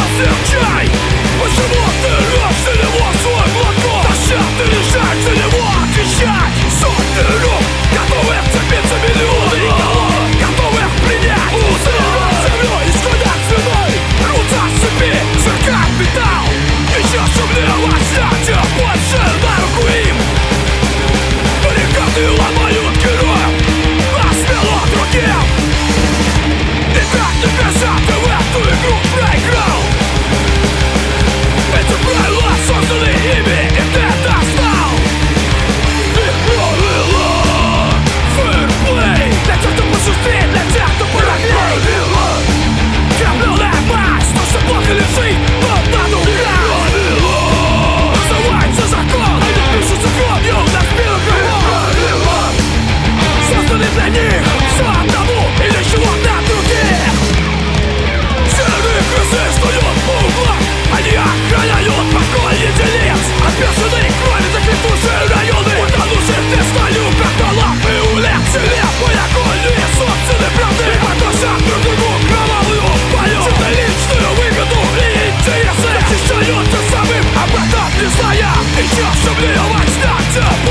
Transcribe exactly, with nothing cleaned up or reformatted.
Серчай, почему ты рвешь за него свой блокнот? Зачем ты решаешь за него отвечать? Сотни рук, готовы вцепиться миллионы голов, готовы принять узор землей, исходят свиной, рвутся с цепи, сверкает металл. Еще шумлево снятие больше на руку им. Баррикады ломают героев, а смело другим. И как не бежать, ты в эту игру проиграл. Эти правила созданы ими, и ты это знал. Их правила фэрплей для тех, кто пошустрее, для тех, кто понаглей. Кровная масть, то, что плохо лежит, но надо убрать. Называется закон, они пишутся кровью на спинах врагов. Созданы для них, все одному или чего-то других. Серые крысы стоят по углам, они охраняют покой единиц. Обвешанные крови закрепушие районы, утонувших в стаю, как толпы улиц. Слепые огонь и собственной правды, относят друг другу кровавую бою. Чью-то личную выгоду и интересы защищают тем самым об этом не зная. И чем шумлее власть,